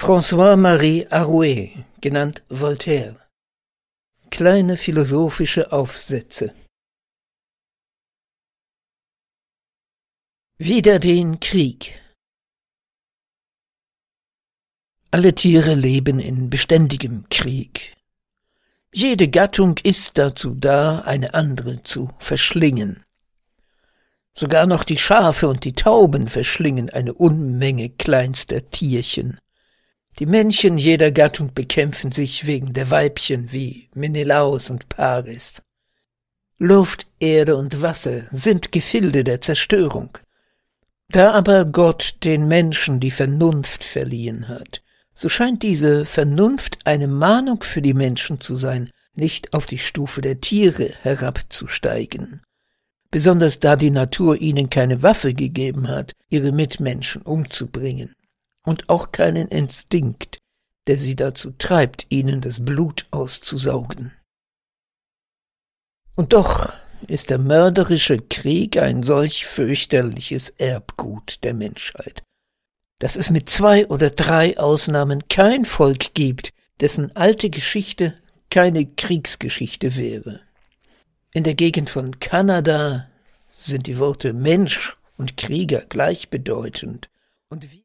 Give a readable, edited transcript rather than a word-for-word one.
François-Marie Arouet, genannt Voltaire. Kleine philosophische Aufsätze. Wider den Krieg. Alle Tiere leben in beständigem Krieg. Jede Gattung ist dazu da, eine andere zu verschlingen. Sogar noch die Schafe und die Tauben verschlingen eine Unmenge kleinster Tierchen. Die Männchen jeder Gattung bekämpfen sich wegen der Weibchen wie Menelaos und Paris. Luft, Erde und Wasser sind Gefilde der Zerstörung. Da aber Gott den Menschen die Vernunft verliehen hat, so scheint diese Vernunft eine Mahnung für die Menschen zu sein, nicht auf die Stufe der Tiere herabzusteigen. Besonders da die Natur ihnen keine Waffe gegeben hat, ihre Mitmenschen umzubringen, und auch keinen Instinkt, der sie dazu treibt, ihnen das Blut auszusaugen. Und doch ist der mörderische Krieg ein solch fürchterliches Erbgut der Menschheit, dass es mit 2 oder 3 Ausnahmen kein Volk gibt, dessen alte Geschichte keine Kriegsgeschichte wäre. In der Gegend von Kanada sind die Worte Mensch und Krieger gleichbedeutend, und wie